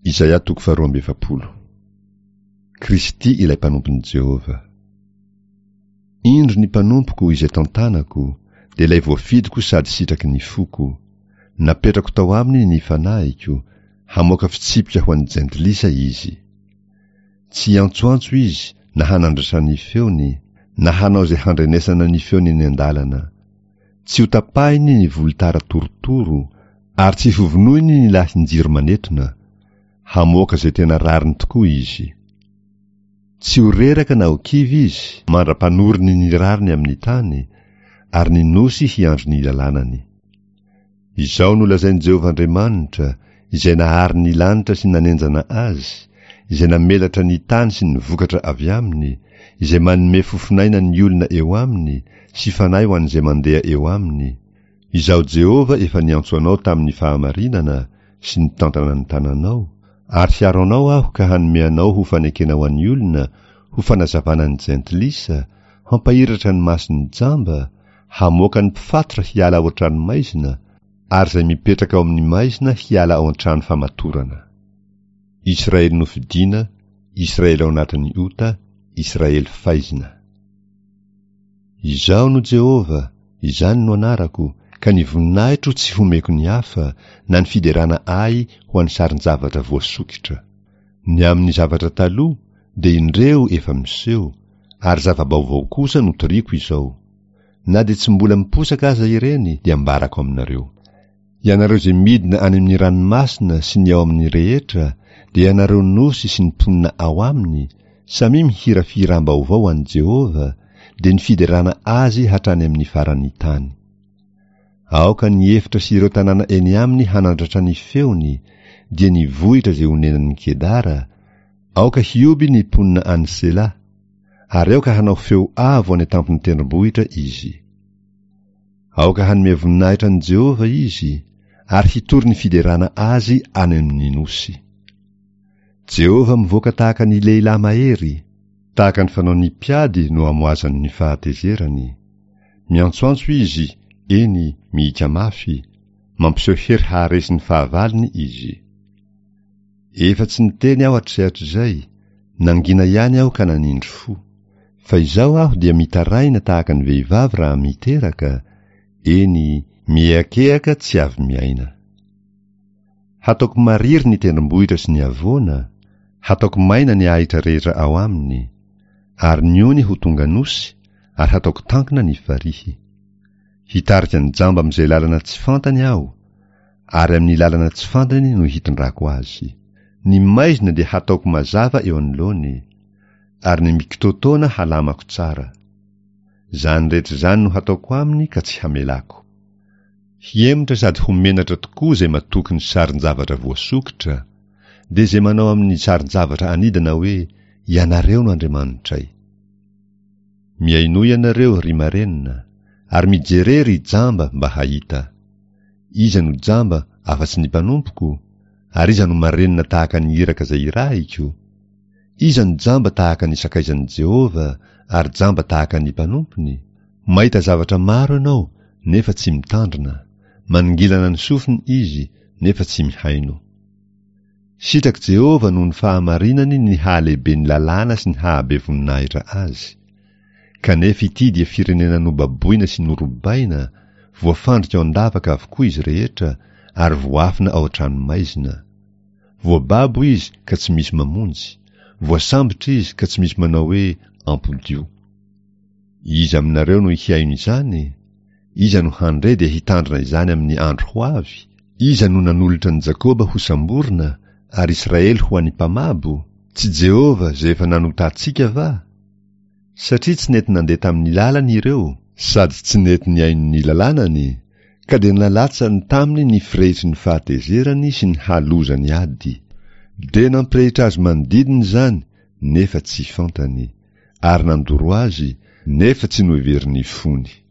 Isaia 2:7. Kristy ilay mpanompony Jehova. Indro ny mpanompoko izay tantanako, dia ilay voafidiko sady sitraky ny foko. Napetrako tao aminy ny fanahiko, hamoaka fitsipika ho an'ny jentilisa izy. Tsy antsoantso izy, na hanandrasa ny feony, na hanao izay handrenesana ny feony ny andalana. Tsy ho tapahiny ny volotara torotoro, ary tsy hovonoiny ny lahin-jiro manetona. Hamoaka izay tena rariny tokoa izy. Tsy ho reraka na ho kivy izy, mandra-panoriny ny rariny amin'ny tany, ary ny nosy hiandro ny lalànany. Izao no lazain'i Jehovah Andriamanitra, izay nahary ny lanitra sy nanenjana azy, izay namelatra ny tany sy ny vokatra avy aminy, izay manome fofinaina ny olona eo aminy, sy fanahy ho an'izay mandeha eo aminy. Izao Jehovah efa niantso anao tamin'ny fahamarinana sy ny tantana ny tananao, ary hiaro anao aho ka hanome anao ho fanekena ho an'ny olona, ho fanazavana ny jentilisa, hampahiratra ny mason'ny jamba, hamoaka ny mpifatra hiala ao an-trano maizina, ary izay mipetraka ao amin'ny maizina hiala ao an-trano famatorana. Israely nofidiana, Israely ao anatin'ny ota, Israely faizina. Izao no Jehova, izany no anarako, ka ny voninahitro tsy homeko ny hafa, na ny fiderana ay ho an'ny sarin-javatra voasokitra. Ny amin'ny zavatra taloha, dia indreo efa miseho, ary zava-baovao kosa no toriako izao. Na dia tsy mbola miposaka aza ireny, dia ambarako aminareo. Ianareo izay midina any amin'ny ranomasina sy ny ao amin'ny rehetra, dia ianareo nosy sy ny mponina ao aminy, samy mihira firam-baovao an'i Jehova, dia ny fiderana azy hatrany amin'ny faran'ny tany. Aoka ny efitra sy ireo tanàna eny aminy hanandratra ny feony, dia ny vohitra izay honenan'ny Kedara, aoka hioby ny mponina any Sela, ary aoka hanao feo avo any tampony tendrombohitra izy. Aoka hanome voninahitra ny Jehova izy, ary hitory ny fiderana azy any amin'ny nosy. Jehova mivoaka tahaka ny lehilahy mahery, tahaka ny fanaony piady no amoazany ny fahatezerany. Miantsoantso izy, eny mihika mafy, mampiseho hery haharesy ny fahavaliny izy. Efa tsy niteny aho hatrizay, nangina ihany aho ka nanindry fo. Fa izao aho dia mitaraina tahaka ny vehivavy raha miteraka, eny miakehaka tsy avy miaina. Hataoko mariry ny tendrombohitra sy ny avoana, hataoko maina ny ahitra rehetra ao aminy, ary ny ony ho tonga nosy, ary hataoko tankina ny farihy. Hitarika ny jamba amin'izay lalana tsy fantany aho, ary amin'ny lalana tsy fantany no hitondrako azy. Ny maizina dia hataoko mazava eo anoloany, ary ny mikitotoana halamako tsara. Zany rehetra zany no hataoko aminy ka tsy hamelako. Hiemotra sady homenatra tokoa izay matoky ny sarin-javatra voasokitra, dia izay manao amin'ny sarin-javatra anidana hoe, ianareo no Andriamanitray. Miaino ianareo ry marenina, ary mijerery jamba mba hahita. Iza no jamba afa-tsy ny mpanompoko, ary iza no marenina tahaka ny iraka izay irahiko. Iza no jamba tahaka ny sakaizan'i Jehova, ary jamba tahaka ny mpanompony. Mahita zavatra maro ianao, nefa tsy mitandrina. Maningilana ny sofiny izy, nefa tsy mihaino. Sitraky Jehova no ny fahamarinany ny hahalehibe ny lalàna sy ny hahabe voninahitra azy. Kanefa ity dia firenena nobaboina sy norobaina, voafandrika ao an-davaka avokoa izy rehetra, ary voafina ao an-trano maizina. Voababo izy ka tsy misy mamonjy, voasambotra izy ka tsy misy manao hoe ampodio. Iza aminareo no hiaino izany? Iza no handre dia hitandrina izany amin'ny andro ho avy? Iza no nanolotra ny Jakoba ho samborina, ary Israely ho any mpamabo? Tsy Jehova izay efa nanotantsika va? Satria tsy nety nandeha tamin'ny lalany ireo, sady tsy nety niaino ny lalànany, ka dia nalatsany taminy ny firehitry ny fahatezerany sy ny halozany ady. Dia nampirehitra azy manodidina izany, nefa tsy fantany, ary nandoro azy, nefa tsy noheveriny fony.